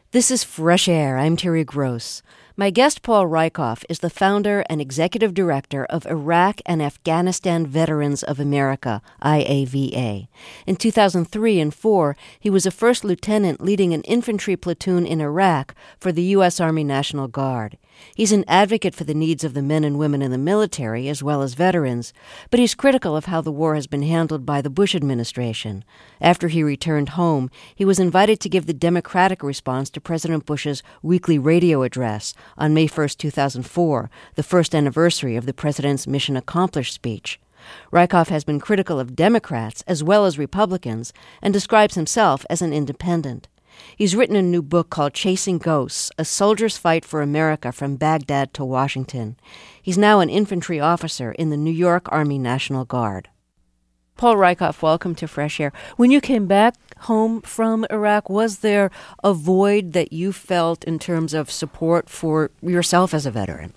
This is Fresh Air. I'm Terry Gross. My guest, Paul Rieckhoff, is the founder and executive director of Iraq and Afghanistan Veterans of America, IAVA. In 2003 and 2004, he was a first lieutenant leading an infantry platoon in Iraq for the U.S. Army National Guard. He's an advocate for the needs of the men and women in the military, as well as veterans, but he's critical of how the war has been handled by the Bush administration. After he returned home, he was invited to give the Democratic response to President Bush's weekly radio address on May 1, 2004, the first anniversary of the president's Mission Accomplished speech. Rieckhoff has been critical of Democrats as well as Republicans and describes himself as an independent. He's written a new book called Chasing Ghosts, A Soldier's Fight for America from Baghdad to Washington. He's now an infantry officer in the New York Army National Guard. Paul Rieckhoff, welcome to Fresh Air. When you came back home from Iraq, was there a void that you felt in terms of support for yourself as a veteran?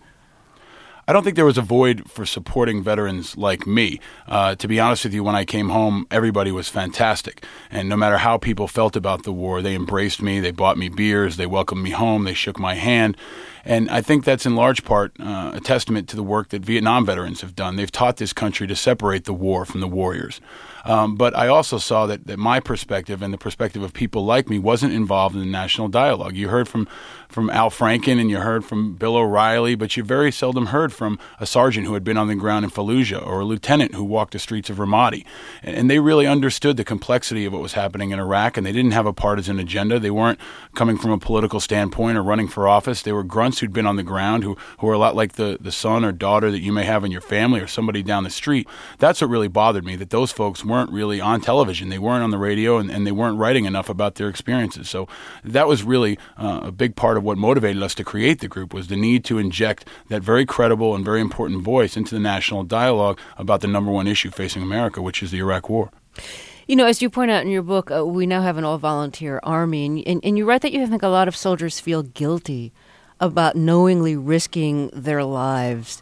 I don't think there was a void for supporting veterans like me. To be honest with you, when I came home, everybody was fantastic. And no matter how people felt about the war, they embraced me, they bought me beers, they welcomed me home, they shook my hand. And I think that's in large part a testament to the work that Vietnam veterans have done. They've taught this country to separate the war from the warriors. But I also saw that my perspective and the perspective of people like me wasn't involved in the national dialogue. You heard from Al Franken and you heard from Bill O'Reilly, but you very seldom heard from a sergeant who had been on the ground in Fallujah or a lieutenant who walked the streets of Ramadi. And they really understood the complexity of what was happening in Iraq, and they didn't have a partisan agenda. They weren't coming from a political standpoint or running for office. They were grunts who'd been on the ground, who were a lot like the son or daughter that you may have in your family or somebody down the street. That's what really bothered me, that those folks weren't really on television. They weren't on the radio, and they weren't writing enough about their experiences. So that was really a big part of what motivated us to create the group, was the need to inject that very credible and very important voice into the national dialogue about the number one issue facing America, which is the Iraq War. You know, as you point out in your book, we now have an all-volunteer army, and you write that you think a lot of soldiers feel guilty about knowingly risking their lives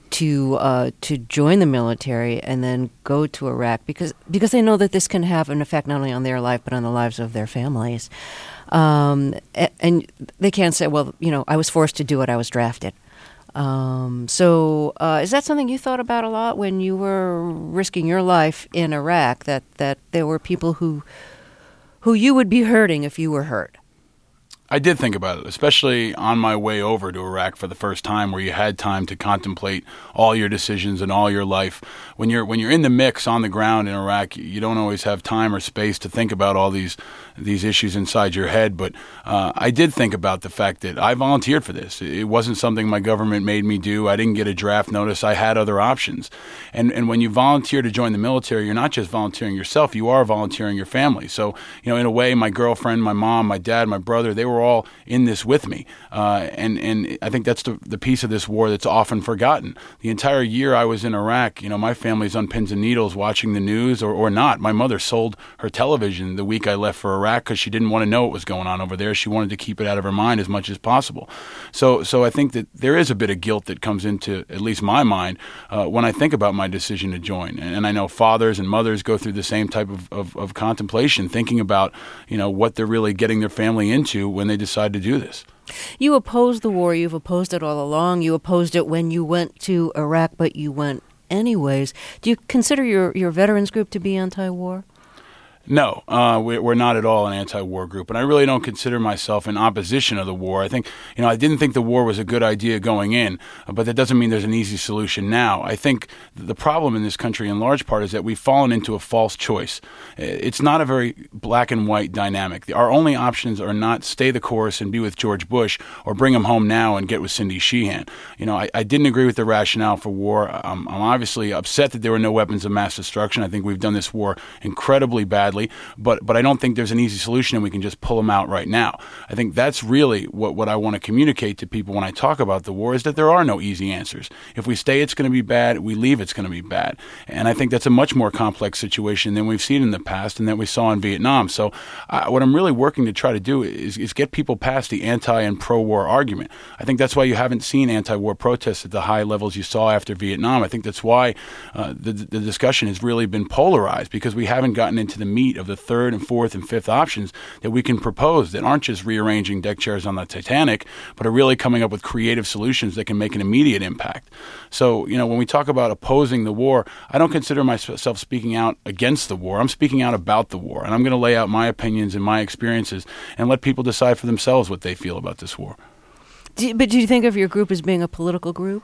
to join the military and then go to Iraq because they know that this can have an effect not only on their life but on the lives of their families. And they can't say, well, you know, I was forced to do it, I was drafted. So is that something you thought about a lot when you were risking your life in Iraq, that there were people who you would be hurting if you were hurt? I did think about it, especially on my way over to Iraq for the first time, where you had time to contemplate all your decisions and all your life. When you're in the mix on the ground in Iraq, you don't always have time or space to think about all these issues inside your head. But I did think about the fact that I volunteered for this. It wasn't something my government made me do. I didn't get a draft notice. I had other options. And when you volunteer to join the military, you're not just volunteering yourself. You are volunteering your family. So, you know, in a way, my girlfriend, my mom, my dad, my brother, they were all in this with me. And I think that's the piece of this war that's often forgotten. The entire year I was in Iraq, you know, my family's on pins and needles watching the news or not. My mother sold her television the week I left for Iraq because she didn't want to know what was going on over there. She wanted to keep it out of her mind as much as possible. So I think that there is a bit of guilt that comes into at least my mind when I think about my decision to join. And I know fathers and mothers go through the same type of contemplation, thinking about, you know, what they're really getting their family into when they decide to do this. You opposed the war. You've opposed it all along. You opposed it when you went to Iraq, but you went anyways. Do you consider your veterans group to be anti-war? No, we're not at all an anti-war group, and I really don't consider myself in opposition of the war. I think, you know, I didn't think the war was a good idea going in, but that doesn't mean there's an easy solution now. I think the problem in this country in large part is that we've fallen into a false choice. It's not a very black and white dynamic. Our only options are not stay the course and be with George Bush or bring him home now and get with Cindy Sheehan. You know, I didn't agree with the rationale for war. I'm obviously upset that there were no weapons of mass destruction. I think we've done this war incredibly badly. But I don't think there's an easy solution and we can just pull them out right now. I think that's really what I want to communicate to people when I talk about the war, is that there are no easy answers. If we stay, it's going to be bad. We leave, it's going to be bad. And I think that's a much more complex situation than we've seen in the past and that we saw in Vietnam. So what I'm really working to try to do is get people past the anti and pro-war argument. I think that's why you haven't seen anti-war protests at the high levels you saw after Vietnam. I think that's why the discussion has really been polarized, because we haven't gotten into the meat meat of the third and fourth and fifth options that we can propose that aren't just rearranging deck chairs on the Titanic, but are really coming up with creative solutions that can make an immediate impact. So, when we talk about opposing the war, I don't consider myself speaking out against the war. I'm speaking out about the war, and I'm going to lay out my opinions and my experiences and let people decide for themselves what they feel about this war. But do you think of your group as being a political group?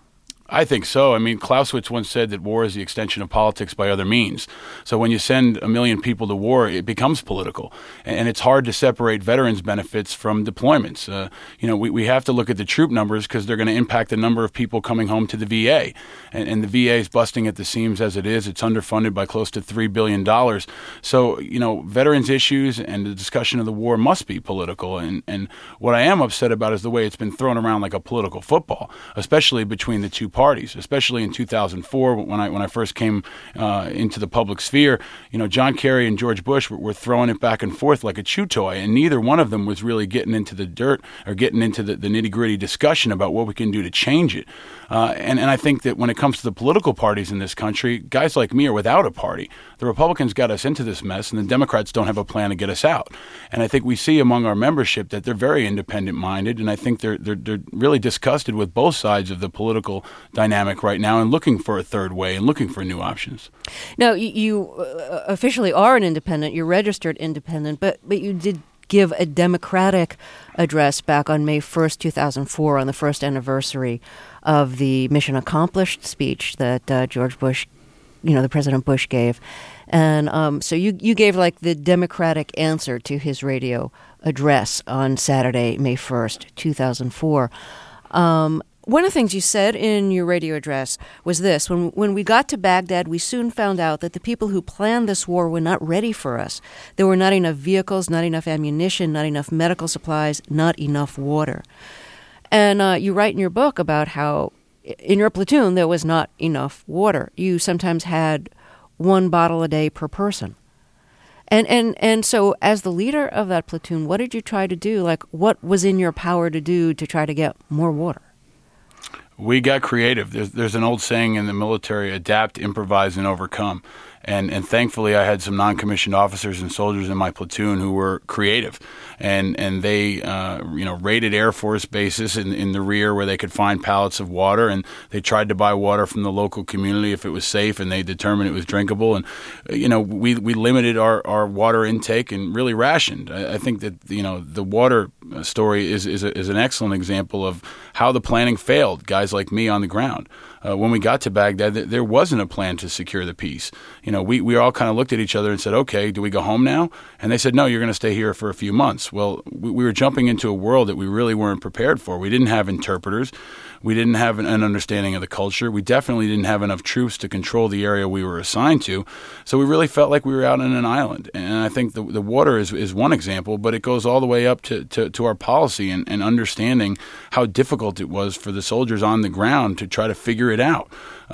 I think so. Clausewitz once said that war is the extension of politics by other means. So when you send 1 million people to war, it becomes political. And it's hard to separate veterans' benefits from deployments. We have to look at the troop numbers because they're going to impact the number of people coming home to the VA. And the VA is busting at the seams as it is. It's underfunded by close to $3 billion. So, veterans' issues and the discussion of the war must be political. And what I am upset about is the way it's been thrown around like a political football, especially between the two parties, especially in 2004 when I first came into the public sphere. John Kerry and George Bush were throwing it back and forth like a chew toy, and neither one of them was really getting into the dirt or getting into the nitty-gritty discussion about what we can do to change it. And I think that when it comes to the political parties in this country, guys like me are without a party. The Republicans got us into this mess, and the Democrats don't have a plan to get us out. And I think we see among our membership that they're very independent-minded, and I think they're really disgusted with both sides of the political dynamic right now and looking for a third way and looking for new options. Now, you officially are an independent. You're registered independent, but you did give a Democratic address back on May 1st, 2004, on the first anniversary of the Mission Accomplished speech that George Bush, the President Bush gave. And so you gave like the Democratic answer to his radio address on Saturday, May 1st, 2004. One of the things you said in your radio address was this: when we got to Baghdad, we soon found out that the people who planned this war were not ready for us. There were not enough vehicles, not enough ammunition, not enough medical supplies, not enough water. And you write in your book about how in your platoon there was not enough water. You sometimes had 1 bottle a day per person. And so as the leader of that platoon, what did you try to do? Like, what was in your power to do to try to get more water? We got creative. There's an old saying in the military: adapt, improvise, and overcome. And thankfully, I had some non-commissioned officers and soldiers in my platoon who were creative, and they raided Air Force bases in the rear where they could find pallets of water, and they tried to buy water from the local community if it was safe, and they determined it was drinkable. And we limited our water intake and really rationed. I think that the water story is an excellent example of how the planning failed guys like me on the ground. When we got to Baghdad, there wasn't a plan to secure the peace. We all kind of looked at each other and said, okay, do we go home now? And they said, no, you're going to stay here for a few months. Well, we were jumping into a world that we really weren't prepared for. We didn't have interpreters. We didn't have an understanding of the culture. We definitely didn't have enough troops to control the area we were assigned to. So we really felt like we were out on an island. And I think the water is one example, but it goes all the way up to our policy and understanding how difficult it was for the soldiers on the ground to try to figure it out.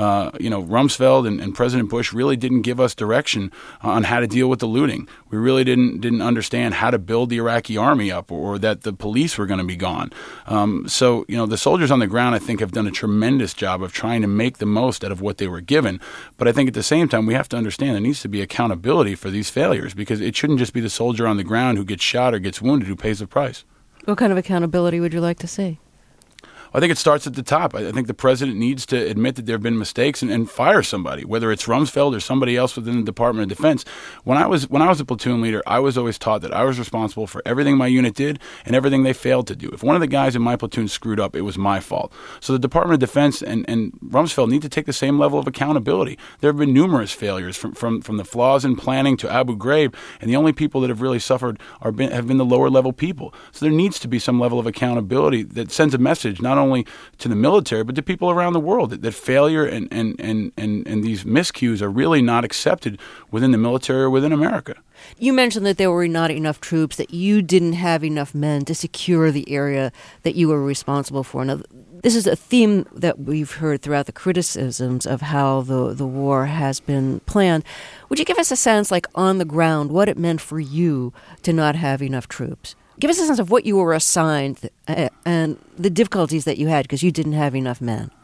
Rumsfeld and President Bush really didn't give us direction on how to deal with the looting. We really didn't understand how to build the Iraqi army up, or that the police were going to be gone. So the soldiers on the ground, I think, have done a tremendous job of trying to make the most out of what they were given. But I think at the same time, we have to understand there needs to be accountability for these failures, because it shouldn't just be the soldier on the ground who gets shot or gets wounded who pays the price. What kind of accountability would you like to see? I think it starts at the top. I think the president needs to admit that there have been mistakes and fire somebody, whether it's Rumsfeld or somebody else within the Department of Defense. When I was a platoon leader, I was always taught that I was responsible for everything my unit did and everything they failed to do. If one of the guys in my platoon screwed up, it was my fault. So the Department of Defense and Rumsfeld need to take the same level of accountability. There have been numerous failures from the flaws in planning to Abu Ghraib, and the only people that have really suffered have been the lower level people. So there needs to be some level of accountability that sends a message not only to the military, but to people around the world that failure and these miscues are really not accepted within the military or within America. You mentioned that there were not enough troops, that you didn't have enough men to secure the area that you were responsible for. Now, this is a theme that we've heard throughout the criticisms of how the war has been planned. Would you give us a sense, like on the ground, what it meant for you to not have enough troops? Give us a sense of what you were assigned and the difficulties that you had because you didn't have enough men.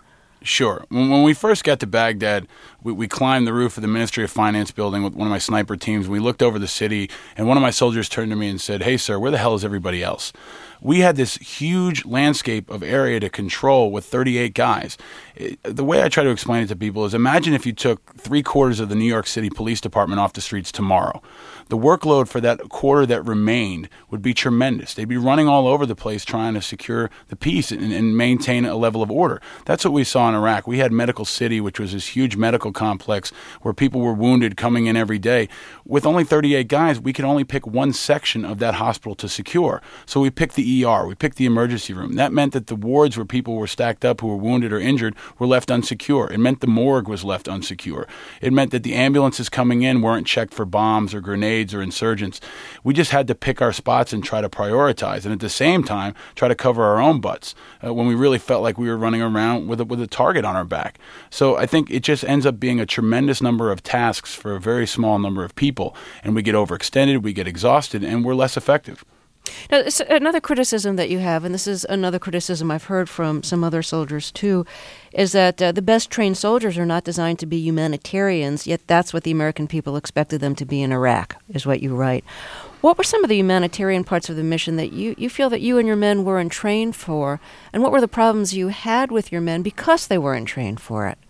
Sure. When we first got to Baghdad, we climbed the roof of the Ministry of Finance building with one of my sniper teams. We looked over the city, and one of my soldiers turned to me and said, "Hey, sir, where the hell is everybody else?" We had this huge landscape of area to control with 38 guys. The way I try to explain it to people is, imagine if you took 3/4 of the New York City Police Department off the streets tomorrow. The workload for that quarter that remained would be tremendous. They'd be running all over the place trying to secure the peace and maintain a level of order. That's what we saw in Iraq. We had Medical City, which was this huge medical complex where people were wounded coming in every day. With only 38 guys, we could only pick one section of that hospital to secure. So we picked the ER, we picked the emergency room. That meant that the wards where people were stacked up who were wounded or injured were left unsecure. It meant the morgue was left unsecure. It meant that the ambulances coming in weren't checked for bombs or grenades or insurgents. We just had to pick our spots and try to prioritize, and at the same time try to cover our own butts when we really felt like we were running around with a target on our back. So I think it just ends up being a tremendous number of tasks for a very small number of people, and we get overextended, we get exhausted, and we're less effective. Now, another criticism that you have, and this is another criticism I've heard from some other soldiers too, is that the best trained soldiers are not designed to be humanitarians, yet that's what the American people expected them to be in Iraq, is what you write. What were some of the humanitarian parts of the mission that you feel that you and your men weren't trained for, and what were the problems you had with your men because they weren't trained for it?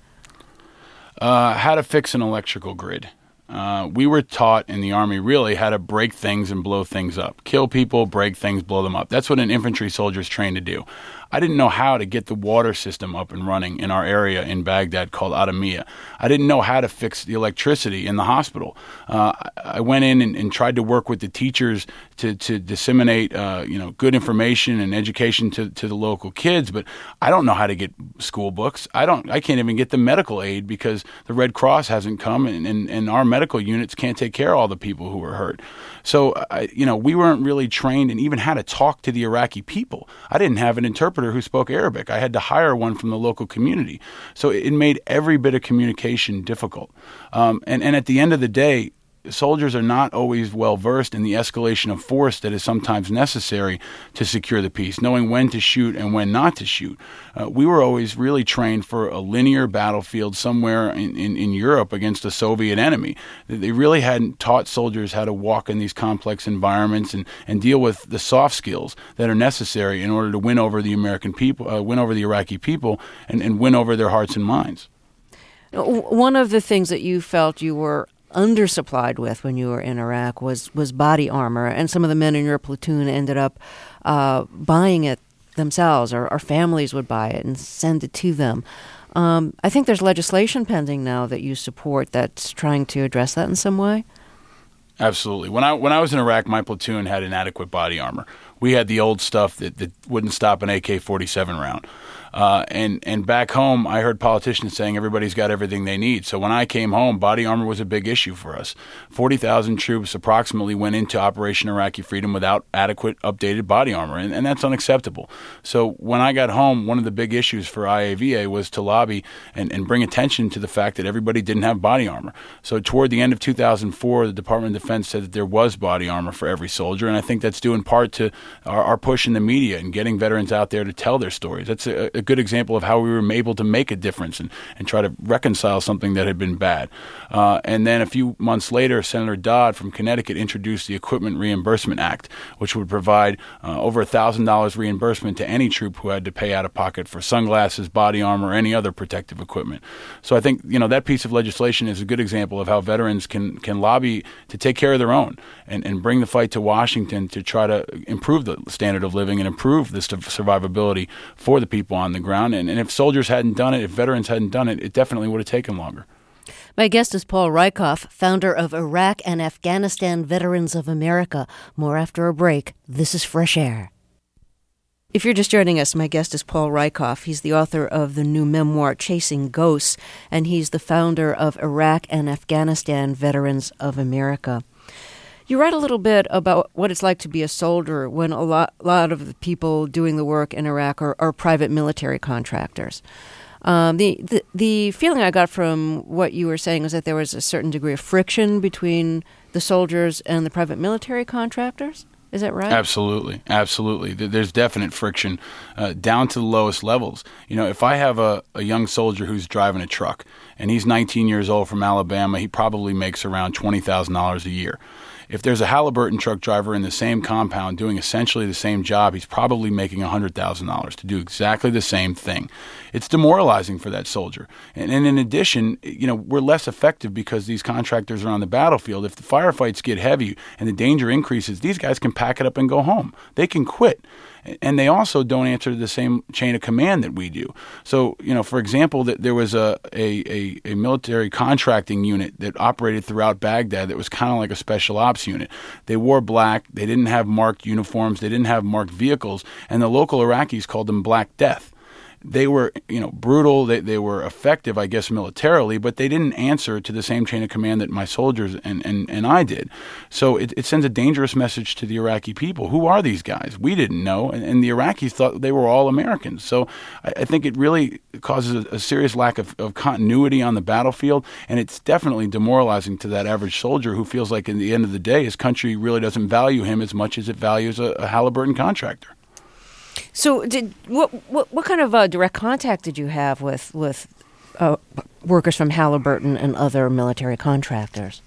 How to fix an electrical grid. We were taught in the Army really how to break things and blow things up. Kill people, break things, blow them up. That's what an infantry soldier is trained to do. I didn't know how to get the water system up and running in our area in Baghdad called Adamiyah. I didn't know how to fix the electricity in the hospital. I went in and tried to work with the teachers to disseminate good information and education to the local kids, but I don't know how to get school books. I can't even get the medical aid because the Red Cross hasn't come and our medical units can't take care of all the people who were hurt. So, we weren't really trained in even how to talk to the Iraqi people. I didn't have an interpreter who spoke Arabic. I had to hire one from the local community. So it made every bit of communication difficult. And at the end of the day, soldiers are not always well versed in the escalation of force that is sometimes necessary to secure the peace, knowing when to shoot and when not to shoot. We were always really trained for a linear battlefield somewhere in Europe against a Soviet enemy. They really hadn't taught soldiers how to walk in these complex environments and deal with the soft skills that are necessary in order to win over the American people, win over the Iraqi people, and win over their hearts and minds. One of the things that you felt you were undersupplied with when you were in Iraq was body armor, and some of the men in your platoon ended up buying it themselves, or families would buy it and send it to them. I think there's legislation pending now that you support that's trying to address that in some way. Absolutely. When I was in Iraq, my platoon had inadequate body armor. We had the old stuff that wouldn't stop an AK-47 round. And back home, I heard politicians saying everybody's got everything they need. So when I came home, body armor was a big issue for us. 40,000 troops approximately went into Operation Iraqi Freedom without adequate updated body armor, and that's unacceptable. So when I got home, one of the big issues for IAVA was to lobby and bring attention to the fact that everybody didn't have body armor. So toward the end of 2004, the Department of Defense said that there was body armor for every soldier, and I think that's due in part to our push in the media and getting veterans out there to tell their stories. That's a good example of how we were able to make a difference and try to reconcile something that had been bad. And then a few months later, Senator Dodd from Connecticut introduced the Equipment Reimbursement Act, which would provide over $1,000 reimbursement to any troop who had to pay out of pocket for sunglasses, body armor, or any other protective equipment. So I think that piece of legislation is a good example of how veterans can lobby to take care of their own and bring the fight to Washington to try to improve the standard of living and improve the survivability for the people on the ground. And if soldiers hadn't done it, if veterans hadn't done it, it definitely would have taken longer. My guest is Paul Rieckhoff, founder of Iraq and Afghanistan Veterans of America. More after a break. This is Fresh Air. If you're just joining us, my guest is Paul Rieckhoff. He's the author of the new memoir, Chasing Ghosts, and he's the founder of Iraq and Afghanistan Veterans of America. You write a little bit about what it's like to be a soldier when a lot of the people doing the work in Iraq are private military contractors. The feeling I got from what you were saying was that there was a certain degree of friction between the soldiers and the private military contractors? Is that right? Absolutely. Absolutely. There's definite friction down to the lowest levels. If I have a young soldier who's driving a truck and he's 19 years old from Alabama, he probably makes around $20,000 a year. If there's a Halliburton truck driver in the same compound doing essentially the same job, he's probably making $100,000 to do exactly the same thing. It's demoralizing for that soldier. And in addition, we're less effective because these contractors are on the battlefield. If the firefights get heavy and the danger increases, these guys can pack it up and go home. They can quit. And they also don't answer to the same chain of command that we do. So, for example, that there was a military contracting unit that operated throughout Baghdad that was kind of like a special ops unit. They wore black. They didn't have marked uniforms. They didn't have marked vehicles. And the local Iraqis called them Black Death. They were, brutal. They were effective, I guess, militarily, but they didn't answer to the same chain of command that my soldiers and I did. So it sends a dangerous message to the Iraqi people. Who are these guys? We didn't know, and the Iraqis thought they were all Americans. So I think it really causes a serious lack of continuity on the battlefield, and it's definitely demoralizing to that average soldier who feels like, in the end of the day, his country really doesn't value him as much as it values a Halliburton contractor. So, what kind of direct contact did you have with workers from Halliburton and other military contractors?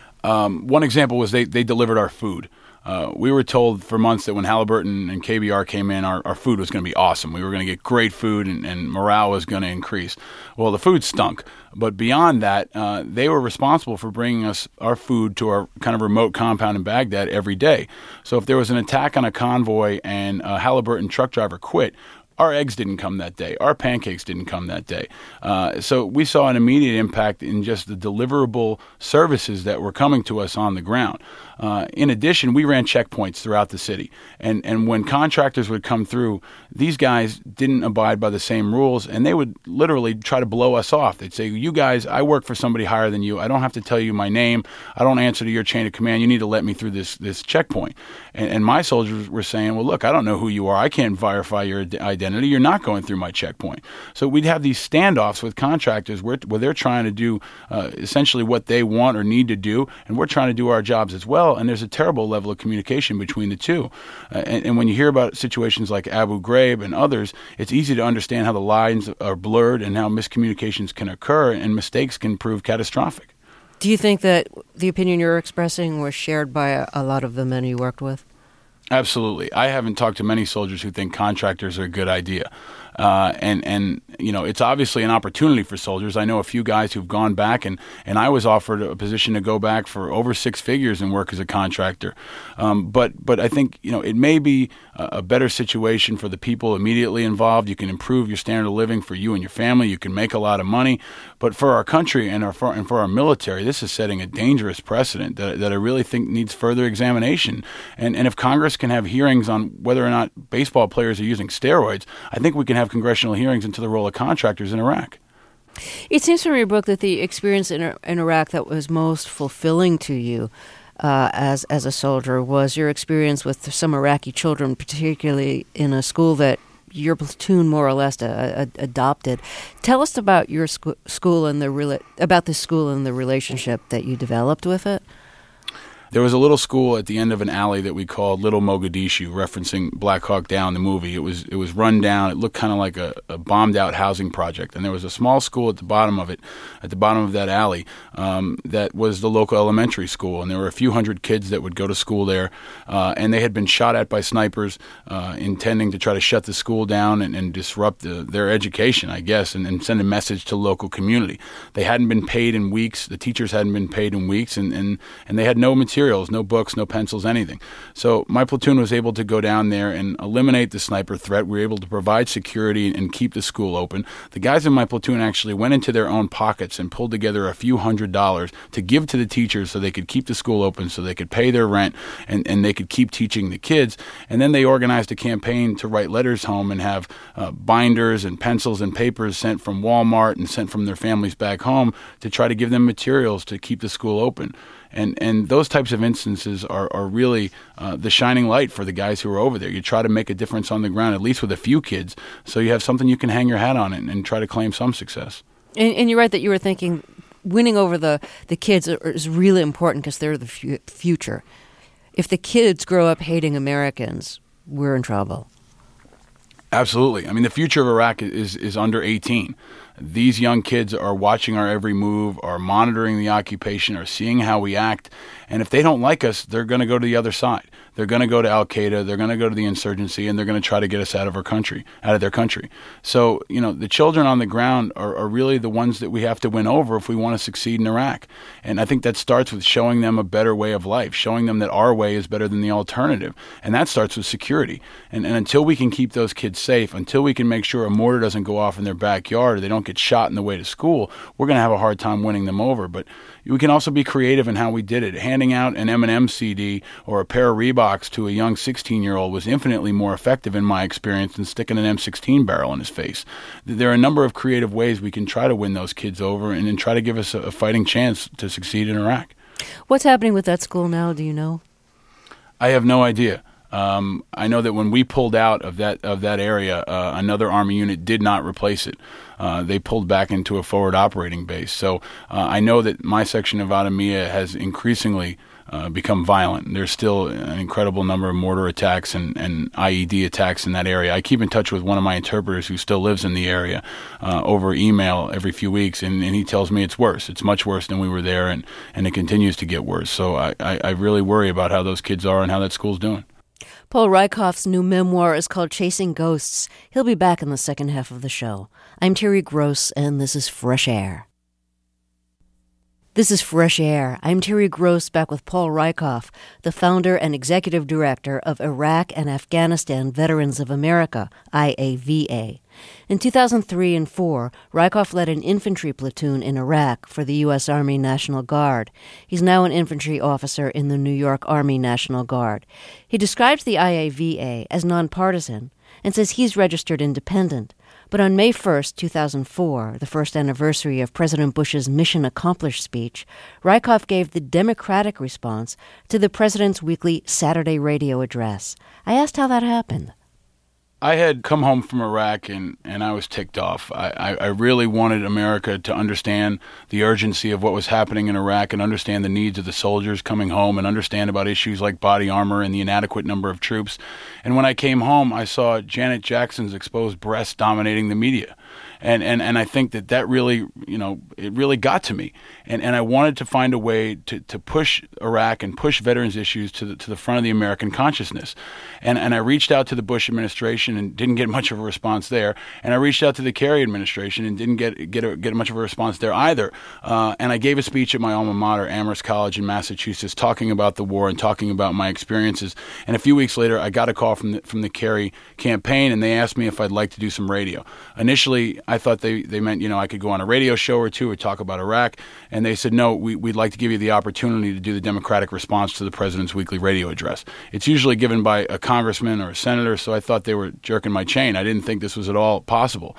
One example was they delivered our food. We were told for months that when Halliburton and KBR came in, our food was going to be awesome. We were going to get great food and morale was going to increase. Well, the food stunk. But beyond that, they were responsible for bringing us our food to our kind of remote compound in Baghdad every day. So if there was an attack on a convoy and a Halliburton truck driver quit, our eggs didn't come that day. Our pancakes didn't come that day. So we saw an immediate impact in just the deliverable services that were coming to us on the ground. In addition, we ran checkpoints throughout the city. And when contractors would come through, these guys didn't abide by the same rules, and they would literally try to blow us off. They'd say, you guys, I work for somebody higher than you. I don't have to tell you my name. I don't answer to your chain of command. You need to let me through this checkpoint. And my soldiers were saying, well, look, I don't know who you are. I can't verify your identity. You're not going through my checkpoint. So we'd have these standoffs with contractors where they're trying to do essentially what they want or need to do, and we're trying to do our jobs as well. And there's a terrible level of communication between the two. And when you hear about situations like Abu Ghraib and others, it's easy to understand how the lines are blurred and how miscommunications can occur and mistakes can prove catastrophic. Do you think that the opinion you're expressing was shared by a lot of the men you worked with? Absolutely. I haven't talked to many soldiers who think contractors are a good idea. And it's obviously an opportunity for soldiers. I know a few guys who've gone back, and I was offered a position to go back for over 6 figures and work as a contractor. But I think, it may be a better situation for the people immediately involved. You can improve your standard of living for you and your family. You can make a lot of money. But for our country and for our military, this is setting a dangerous precedent that I really think needs further examination. And if Congress can have hearings on whether or not baseball players are using steroids, I think we can have congressional hearings into the role of contractors in Iraq. It seems from your book that the experience in Iraq that was most fulfilling to you as a soldier was your experience with some Iraqi children, particularly in a school that your platoon more or less adopted. Tell us about your school and about the school and the relationship that you developed with it. There was a little school at the end of an alley that we called Little Mogadishu, referencing Black Hawk Down, the movie. It was run down. It looked kind of like a bombed-out housing project. And there was a small school at the bottom of it, at the bottom of that alley, that was the local elementary school. And there were a few hundred kids that would go to school there. And they had been shot at by snipers, intending to try to shut the school down and disrupt their education, I guess, and send a message to the local community. They hadn't been paid in weeks. The teachers hadn't been paid in weeks, and they had no materials, no books, no pencils, anything. So my platoon was able to go down there and eliminate the sniper threat. We were able to provide security and keep the school open. The guys in my platoon actually went into their own pockets and pulled together a few $100s to give to the teachers so they could keep the school open, so they could pay their rent, and they could keep teaching the kids. And then they organized a campaign to write letters home and have binders and pencils and papers sent from Walmart and sent from their families back home to try to give them materials to keep the school open. And those types of instances are really the shining light for the guys who are over there. You try to make a difference on the ground, at least with a few kids, so you have something you can hang your hat on and try to claim some success. And you're right that you were thinking winning over the kids is really important because they're the future. if the kids grow up hating Americans, we're in trouble. Absolutely. I mean, the future of Iraq is under 18. These young kids are watching our every move, are monitoring the occupation, are seeing how we act. And if they don't like us, they're going to go to the other side. They're going to go to Al-Qaeda, they're going to go to the insurgency, and they're going to try to get us out of their country. So, the children on the ground are really the ones that we have to win over if we want to succeed in Iraq. And I think that starts with showing them a better way of life, showing them that our way is better than the alternative. And that starts with security. And until we can keep those kids safe, until we can make sure a mortar doesn't go off in their backyard or they don't get shot on the way to school, we're going to have a hard time winning them over. But we can also be creative in how we did it. Handing out an Eminem CD or a pair of Reeboks to a young 16-year-old was infinitely more effective in my experience than sticking an M16 barrel in his face. There are a number of creative ways we can try to win those kids over and try to give us a fighting chance to succeed in Iraq. What's happening with that school now, do you know? I have no idea. I know that when we pulled out of that area, another Army unit did not replace it. They pulled back into a forward operating base. So I know that my section of Adamiyah has increasingly become violent. There's still an incredible number of mortar attacks and IED attacks in that area. I keep in touch with one of my interpreters who still lives in the area over email every few weeks, and he tells me it's worse. It's much worse than we were there, and it continues to get worse. So I really worry about how those kids are and how that school's doing. Paul Rieckhoff's new memoir is called Chasing Ghosts. He'll be back in the second half of the show. I'm Terry Gross, and this is Fresh Air. This is Fresh Air. I'm Terry Gross, back with Paul Rieckhoff, the founder and executive director of Iraq and Afghanistan Veterans of America, IAVA. In 2003 and 4, Rieckhoff led an infantry platoon in Iraq for the U.S. Army National Guard. He's now an infantry officer in the New York Army National Guard. He describes the IAVA as nonpartisan and says he's registered independent. But on May 1st, 2004, the first anniversary of President Bush's Mission Accomplished speech, Rieckhoff gave the Democratic response to the president's weekly Saturday radio address. I asked how that happened. I had come home from Iraq and I was ticked off. I really wanted America to understand the urgency of what was happening in Iraq and understand the needs of the soldiers coming home and understand about issues like body armor and the inadequate number of troops. And when I came home, I saw Janet Jackson's exposed breasts dominating the media. And I think that really, it really got to me. And I wanted to find a way to push Iraq and push veterans issues to the front of the American consciousness. And I reached out to the Bush administration and didn't get much of a response there. And I reached out to the Kerry administration and didn't get much of a response there either. And I gave a speech at my alma mater, Amherst College in Massachusetts, talking about the war and talking about my experiences. And a few weeks later, I got a call from the Kerry campaign, and they asked me if I'd like to do some radio. Initially, I thought they meant, I could go on a radio show or two or talk about Iraq. And they said, no, we'd like to give you the opportunity to do the Democratic response to the president's weekly radio address. It's usually given by a congressman or a senator, so I thought they were jerking my chain. I didn't think this was at all possible.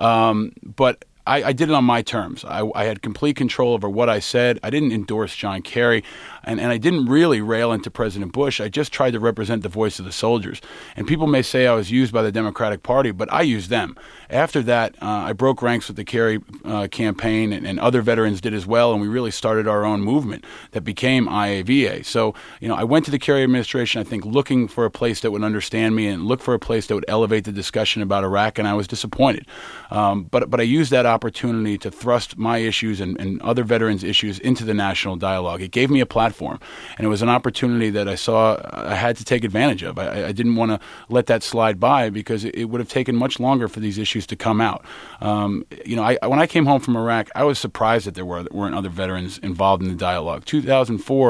But I did it on my terms. I had complete control over what I said. I didn't endorse John Kerry, and I didn't really rail into President Bush. I just tried to represent the voice of the soldiers. And people may say I was used by the Democratic Party, but I used them. After that, I broke ranks with the Kerry campaign, and other veterans did as well, and we really started our own movement that became IAVA. So, I went to the Kerry administration, I think, looking for a place that would understand me and look for a place that would elevate the discussion about Iraq, and I was disappointed. But I used that opportunity to thrust my issues and other veterans' issues into the national dialogue. It gave me a platform, and it was an opportunity that I saw I had to take advantage of. I didn't want to let that slide by because it would have taken much longer for these issues to come out. When I came home from Iraq, I was surprised that there weren't other veterans involved in the dialogue. 2004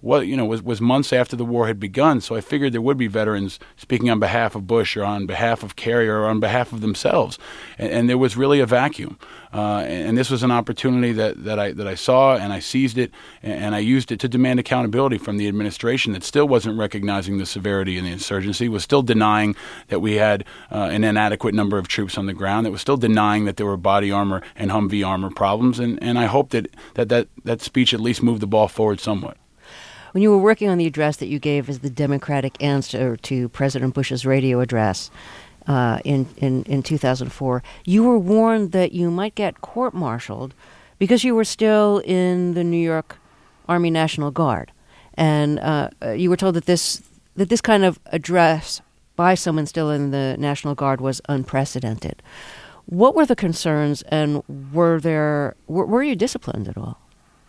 was months after the war had begun, so I figured there would be veterans speaking on behalf of Bush or on behalf of Kerry or on behalf of themselves, and there was really a vacuum. And this was an opportunity that I saw, and I seized it, and I used it to demand accountability from the administration that still wasn't recognizing the severity in the insurgency, was still denying that we had an inadequate number of troops on the ground, that was still denying that there were body armor and Humvee armor problems, and I hope that speech at least moved the ball forward somewhat. When you were working on the address that you gave as the Democratic answer to President Bush's radio address in 2004, you were warned that you might get court-martialed because you were still in the New York Army National Guard. And you were told that this kind of address by someone still in the National Guard was unprecedented. What were the concerns, and were you disciplined at all?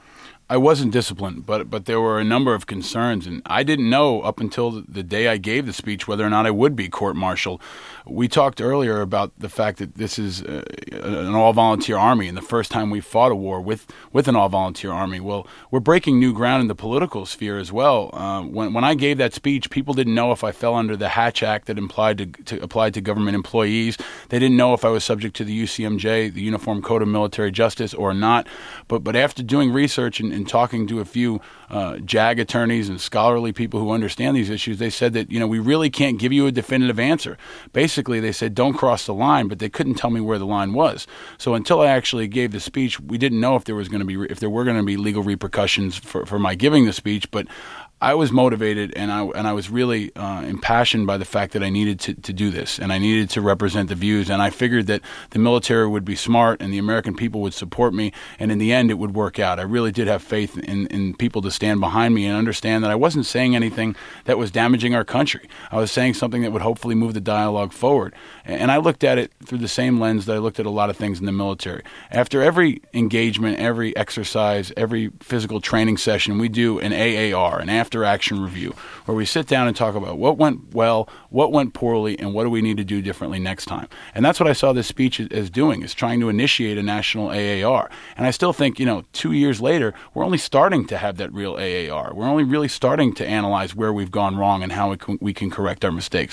I wasn't disciplined, but there were a number of concerns, and I didn't know up until the day I gave the speech whether or not I would be court-martialed. We talked earlier about the fact that this is an all-volunteer army, and the first time we fought a war with an all-volunteer army. Well, we're breaking new ground in the political sphere as well. When I gave that speech, people didn't know if I fell under the Hatch Act that applied to government employees. They didn't know if I was subject to the UCMJ, the Uniform Code of Military Justice, or not. But after doing research and talking to a few JAG attorneys and scholarly people who understand these issues, they said that, we really can't give you a definitive answer. Basically, they said, don't cross the line, but they couldn't tell me where the line was. So until I actually gave the speech, we didn't know if there were going to be legal repercussions for my giving the speech, but I was motivated, and I was really impassioned by the fact that I needed to do this, and I needed to represent the views, and I figured that the military would be smart and the American people would support me, and in the end it would work out. I really did have faith in people to stand behind me and understand that I wasn't saying anything that was damaging our country. I was saying something that would hopefully move the dialogue forward, and I looked at it through the same lens that I looked at a lot of things in the military. After every engagement, every exercise, every physical training session, we do an AAR, an after-action review, where we sit down and talk about what went well, what went poorly, and what do we need to do differently next time. And that's what I saw this speech as doing, is trying to initiate a national AAR. And I still think, 2 years later, we're only starting to have that real AAR. We're only really starting to analyze where we've gone wrong and how we can correct our mistakes.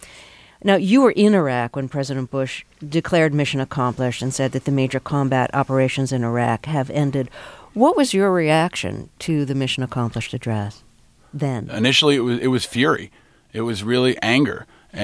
Now, you were in Iraq when President Bush declared mission accomplished and said that the major combat operations in Iraq have ended. What was your reaction to the mission accomplished address then? Initially, it was fury. It was really anger,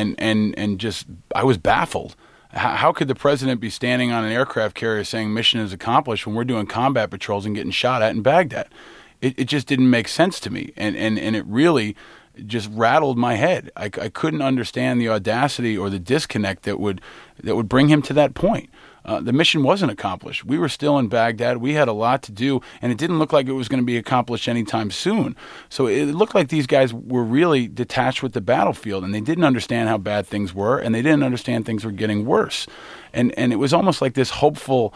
and just I was baffled. How could the president be standing on an aircraft carrier saying mission is accomplished when we're doing combat patrols and getting shot at in Baghdad? It just didn't make sense to me, and it really just rattled my head. I couldn't understand the audacity or the disconnect that would bring him to that point. The mission wasn't accomplished. We were still in Baghdad. We had a lot to do, and it didn't look like it was going to be accomplished anytime soon. So it looked like these guys were really detached with the battlefield, and they didn't understand how bad things were, and they didn't understand things were getting worse. And it was almost like this hopeful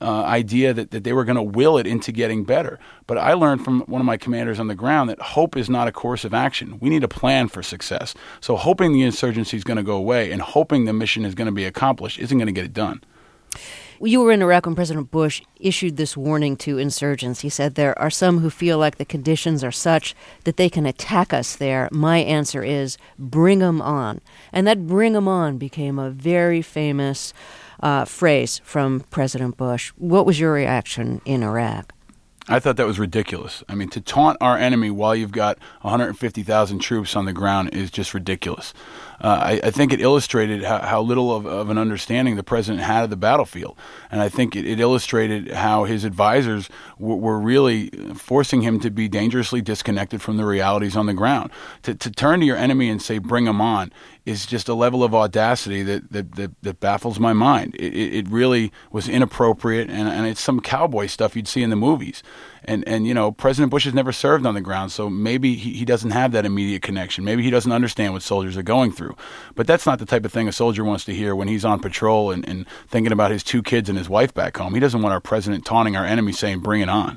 idea that they were going to will it into getting better. But I learned from one of my commanders on the ground that hope is not a course of action. We need a plan for success. So hoping the insurgency is going to go away and hoping the mission is going to be accomplished isn't going to get it done. You were in Iraq when President Bush issued this warning to insurgents. He said, there are some who feel like the conditions are such that they can attack us there. My answer is, bring them on. And that bring them on became a very famous phrase from President Bush. What was your reaction in Iraq? I thought that was ridiculous. I mean, to taunt our enemy while you've got 150,000 troops on the ground is just ridiculous. I think it illustrated how little of an understanding the president had of the battlefield. And I think it illustrated how his advisors were really forcing him to be dangerously disconnected from the realities on the ground. To turn to your enemy and say, bring them on, is just a level of audacity that baffles my mind. It really was inappropriate, and it's some cowboy stuff you'd see in the movies. And President Bush has never served on the ground, so maybe he doesn't have that immediate connection. Maybe he doesn't understand what soldiers are going through. But that's not the type of thing a soldier wants to hear when he's on patrol and thinking about his 2 kids and his wife back home. He doesn't want our president taunting our enemy saying, bring it on.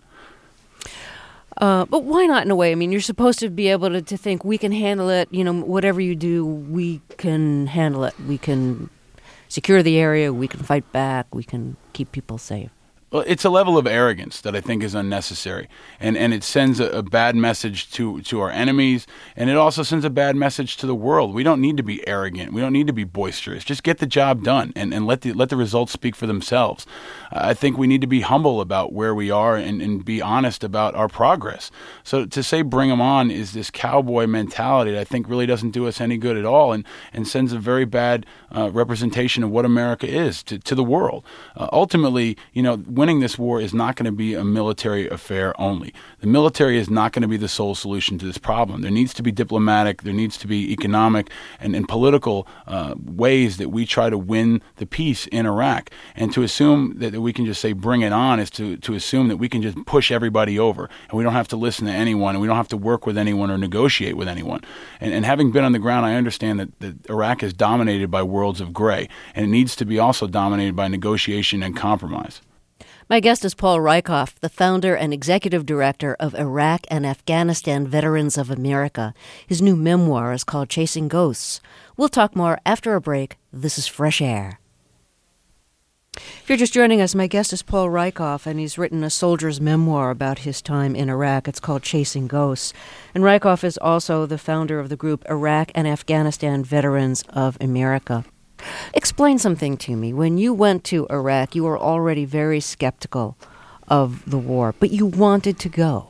But why not in a way? I mean, you're supposed to be able to think we can handle it. Whatever you do, we can handle it. We can secure the area. We can fight back. We can keep people safe. Well, it's a level of arrogance that I think is unnecessary, and it sends a bad message to our enemies, and it also sends a bad message to the world. We don't need to be arrogant. We don't need to be boisterous. Just get the job done and let the results speak for themselves. I think we need to be humble about where we are and be honest about our progress. So to say bring them on is this cowboy mentality that I think really doesn't do us any good at all and sends a very bad representation of what America is to the world. Ultimately, winning this war is not going to be a military affair only. The military is not going to be the sole solution to this problem. There needs to be diplomatic, there needs to be economic and political ways that we try to win the peace in Iraq. And to assume that we can just say bring it on is to assume that we can just push everybody over and we don't have to listen to anyone and we don't have to work with anyone or negotiate with anyone. And having been on the ground, I understand that Iraq is dominated by worlds of gray, and it needs to be also dominated by negotiation and compromise. My guest is Paul Rieckhoff, the founder and executive director of Iraq and Afghanistan Veterans of America. His new memoir is called Chasing Ghosts. We'll talk more after a break. This is Fresh Air. If you're just joining us, my guest is Paul Rieckhoff, and he's written a soldier's memoir about his time in Iraq. It's called Chasing Ghosts. And Rieckhoff is also the founder of the group Iraq and Afghanistan Veterans of America. Explain something to me. When you went to Iraq, you were already very skeptical of the war, but you wanted to go.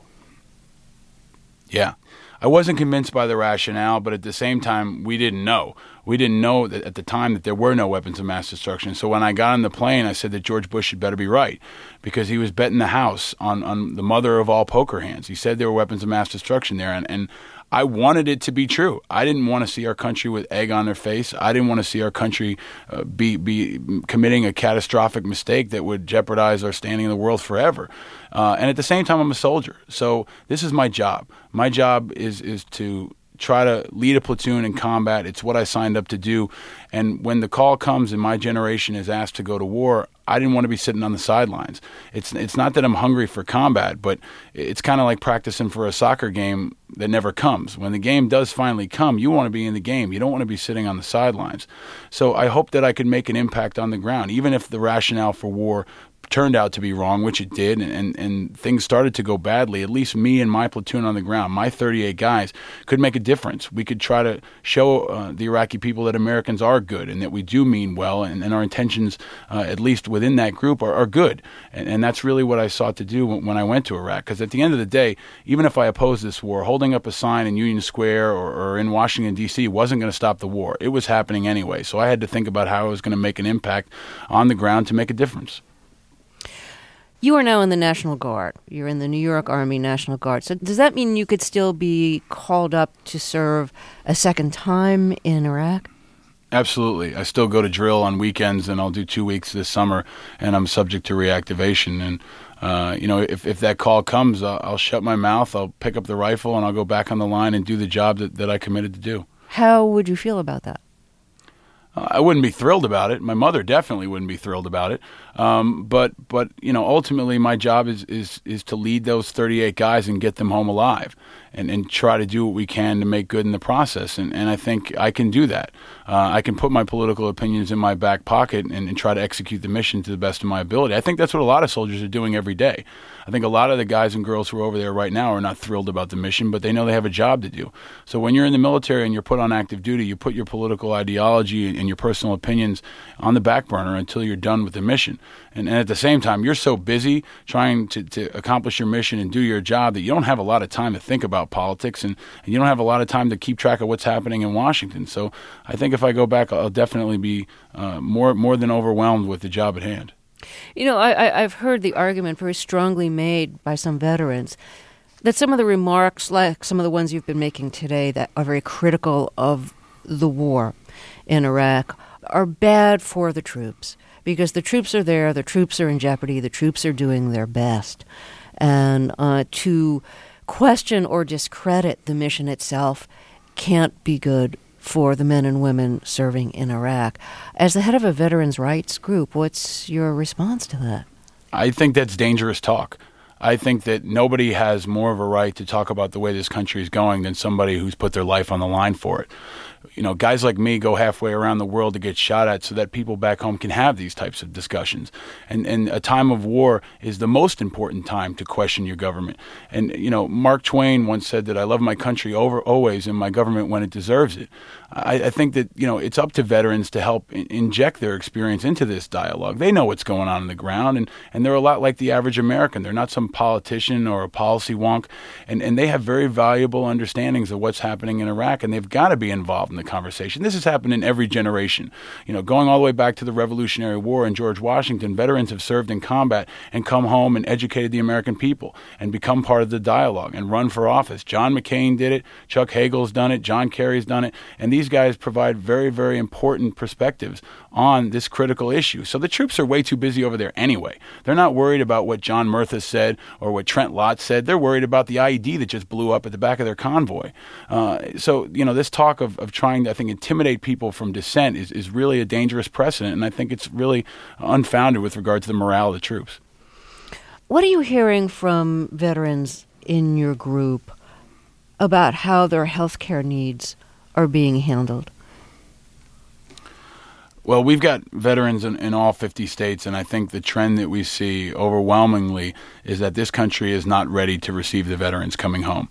Yeah. I wasn't convinced by the rationale, but at the same time, we didn't know. We didn't know that at the time that there were no weapons of mass destruction. So when I got on the plane, I said that George Bush had better be right, because he was betting the house on the mother of all poker hands. He said there were weapons of mass destruction there, and I wanted it to be true. I didn't want to see our country with egg on their face. I didn't want to see our country be committing a catastrophic mistake that would jeopardize our standing in the world forever. And at the same time, I'm a soldier. So this is my job. My job is to try to lead a platoon in combat. It's what I signed up to do. And when the call comes and my generation is asked to go to war, I didn't want to be sitting on the sidelines. It's not that I'm hungry for combat, but it's kind of like practicing for a soccer game that never comes. When the game does finally come, you want to be in the game. You don't want to be sitting on the sidelines. So I hope that I could make an impact on the ground, even if the rationale for war turned out to be wrong, which it did, and things started to go badly. At least me and my platoon on the ground, my 38 guys, could make a difference. We could try to show the Iraqi people that Americans are good and that we do mean well, and our intentions, at least within that group, are good. And that's really what I sought to do when I went to Iraq. Because at the end of the day, even if I opposed this war, holding up a sign in Union Square or in Washington, D.C. wasn't going to stop the war. It was happening anyway. So I had to think about how I was going to make an impact on the ground to make a difference. You are now in the National Guard. You're in the New York Army National Guard. So does that mean you could still be called up to serve a second time in Iraq? Absolutely. I still go to drill on weekends, and I'll do 2 weeks this summer, and I'm subject to reactivation. And, if that call comes, I'll shut my mouth, I'll pick up the rifle, and I'll go back on the line and do the job that I committed to do. How would you feel about that? I wouldn't be thrilled about it. My mother definitely wouldn't be thrilled about it. But ultimately my job is to lead those 38 guys and get them home alive and try to do what we can to make good in the process. And I think I can do that. I can put my political opinions in my back pocket and try to execute the mission to the best of my ability. I think that's what a lot of soldiers are doing every day. I think a lot of the guys and girls who are over there right now are not thrilled about the mission, but they know they have a job to do. So when you're in the military and you're put on active duty, you put your political ideology and your personal opinions on the back burner until you're done with the mission. And at the same time, you're so busy trying to accomplish your mission and do your job that you don't have a lot of time to think about politics, and you don't have a lot of time to keep track of what's happening in Washington. So I think if I go back, I'll definitely be more than overwhelmed with the job at hand. I've heard the argument very strongly made by some veterans that some of the remarks, like some of the ones you've been making today, that are very critical of the war in Iraq, are bad for the troops. Because the troops are there, the troops are in jeopardy, the troops are doing their best. And to question or discredit the mission itself can't be good for the men and women serving in Iraq. As the head of a veterans' rights group, what's your response to that? I think that's dangerous talk. I think that nobody has more of a right to talk about the way this country is going than somebody who's put their life on the line for it. Guys like me go halfway around the world to get shot at so that people back home can have these types of discussions. And a time of war is the most important time to question your government. And, Mark Twain once said that I love my country always and my government when it deserves it. I think that, it's up to veterans to help inject their experience into this dialogue. They know what's going on the ground, and they're a lot like the average American. They're not some some politician or a policy wonk, and they have very valuable understandings of what's happening in Iraq, and they've got to be involved in the conversation. This has happened in every generation. Going all the way back to the Revolutionary War and George Washington, veterans have served in combat and come home and educated the American people and become part of the dialogue and run for office. John McCain did it. Chuck Hagel's done it. John Kerry's done it. And these guys provide very, very important perspectives on this critical issue. So the troops are way too busy over there anyway. They're not worried about what John Murtha said or what Trent Lott said. They're worried about the IED that just blew up at the back of their convoy. So this talk of trying to, I think, intimidate people from dissent is really a dangerous precedent, and I think it's really unfounded with regard to the morale of the troops. What are you hearing from veterans in your group about how their health care needs are being handled? Well, we've got veterans in all 50 states, and I think the trend that we see overwhelmingly is that this country is not ready to receive the veterans coming home.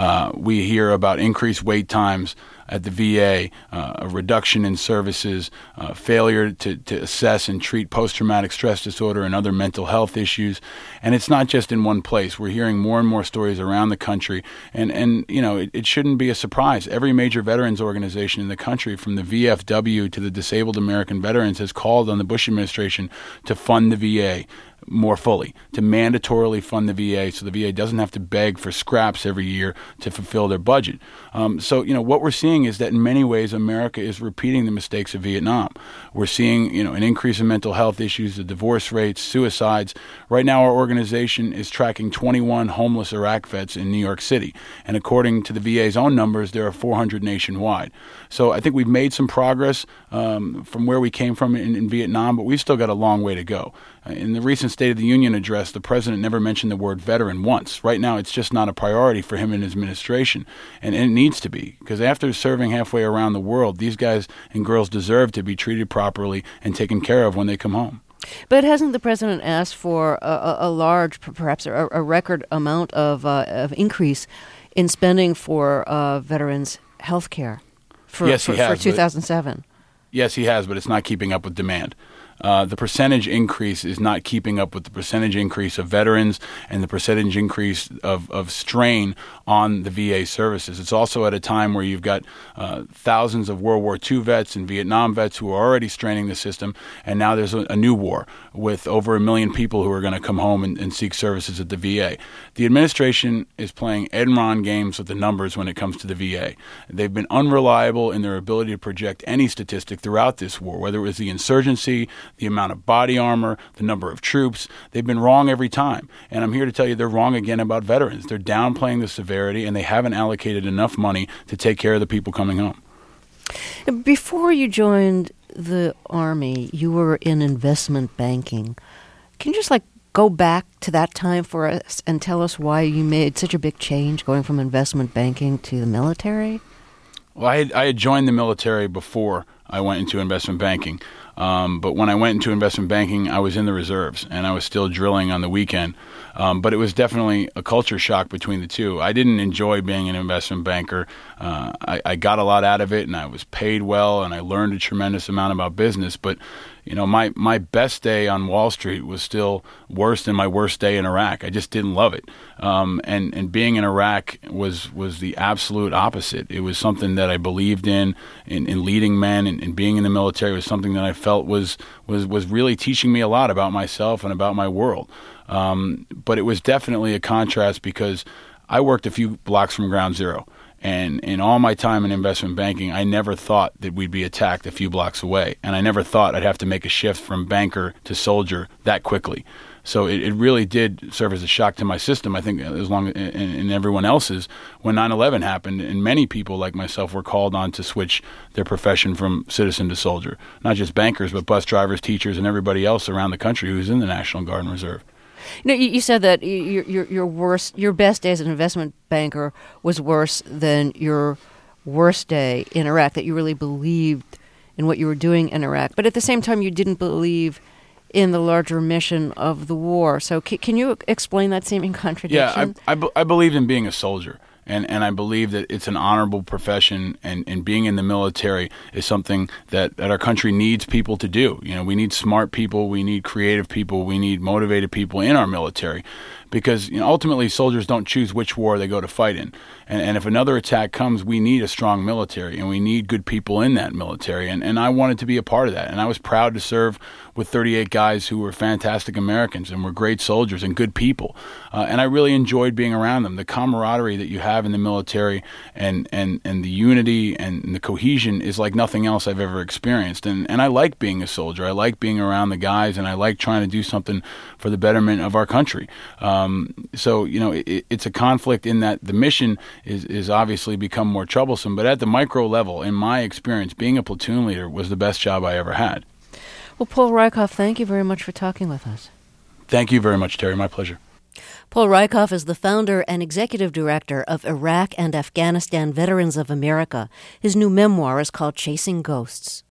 We hear about increased wait times at the VA, a reduction in services, failure to assess and treat post-traumatic stress disorder and other mental health issues. And it's not just in one place. We're hearing more and more stories around the country. And it shouldn't be a surprise. Every major veterans organization in the country, from the VFW to the Disabled American Veterans, has called on the Bush administration to fund the VA more fully, to mandatorily fund the VA so the VA doesn't have to beg for scraps every year to fulfill their budget. So what we're seeing is that in many ways America is repeating the mistakes of Vietnam. We're seeing an increase in mental health issues, the divorce rates, suicides. Right now our organization is tracking 21 homeless Iraq vets in New York City, and according to the VA's own numbers, there are 400 nationwide. So I think we've made some progress from where we came from in Vietnam, but we've still got a long way to go. In the recent State of the Union address, the president never mentioned the word veteran once. Right now, it's just not a priority for him and his administration, and it needs to be, because after serving halfway around the world, these guys and girls deserve to be treated properly and taken care of when they come home. But hasn't the president asked for a large, perhaps a record amount of increase in spending for veterans' health care for 2007? Yes, he has, but it's not keeping up with demand. The percentage increase is not keeping up with the percentage increase of veterans and the percentage increase of strain on the VA services. It's also at a time where you've got thousands of World War II vets and Vietnam vets who are already straining the system, and now there's a new war with over 1 million people who are going to come home and seek services at the VA. The administration is playing Enron games with the numbers when it comes to the VA. They've been unreliable in their ability to project any statistic throughout this war, whether it was the insurgency, the amount of body armor, the number of troops. They've been wrong every time. And I'm here to tell you they're wrong again about veterans. They're downplaying the severity, and they haven't allocated enough money to take care of the people coming home. Before you joined the Army, you were in investment banking. Can you just go back to that time for us and tell us why you made such a big change going from investment banking to the military? Well, I had joined the military before I went into investment banking. But when I went into investment banking, I was in the reserves, and I was still drilling on the weekend. But it was definitely a culture shock between the two. I didn't enjoy being an investment banker. I got a lot out of it, and I was paid well, and I learned a tremendous amount about business. But my best day on Wall Street was still worse than my worst day in Iraq. I just didn't love it. And being in Iraq was the absolute opposite. It was something that I believed in leading men, and being in the military was something that I felt was really teaching me a lot about myself and about my world. But it was definitely a contrast because I worked a few blocks from ground zero. And in all my time in investment banking, I never thought that we'd be attacked a few blocks away. And I never thought I'd have to make a shift from banker to soldier that quickly. So it really did serve as a shock to my system, I think, as long and everyone else's, when 9/11 happened, and many people like myself were called on to switch their profession from citizen to soldier. Not just bankers, but bus drivers, teachers, and everybody else around the country who's in the National Guard and Reserve. You said that your best day as an investment banker was worse than your worst day in Iraq, that you really believed in what you were doing in Iraq. But at the same time, you didn't believe in the larger mission of the war. So can you explain that seeming contradiction? Yeah, I believed in being a soldier. And I believe that it's an honorable profession, and being in the military is something that our country needs people to do. You know, we need smart people, we need creative people, we need motivated people in our military, because ultimately soldiers don't choose which war they go to fight in. And if another attack comes, we need a strong military, and we need good people in that military. And I wanted to be a part of that. And I was proud to serve with 38 guys who were fantastic Americans and were great soldiers and good people. And I really enjoyed being around them. The camaraderie that you have in the military and the unity and the cohesion is like nothing else I've ever experienced. And I like being a soldier. I like being around the guys, and I like trying to do something for the betterment of our country. So, it's a conflict in that the mission is obviously become more troublesome. But at the micro level, in my experience, being a platoon leader was the best job I ever had. Well, Paul Rieckhoff, thank you very much for talking with us. Thank you very much, Terry. My pleasure. Paul Rieckhoff is the founder and executive director of Iraq and Afghanistan Veterans of America. His new memoir is called Chasing Ghosts.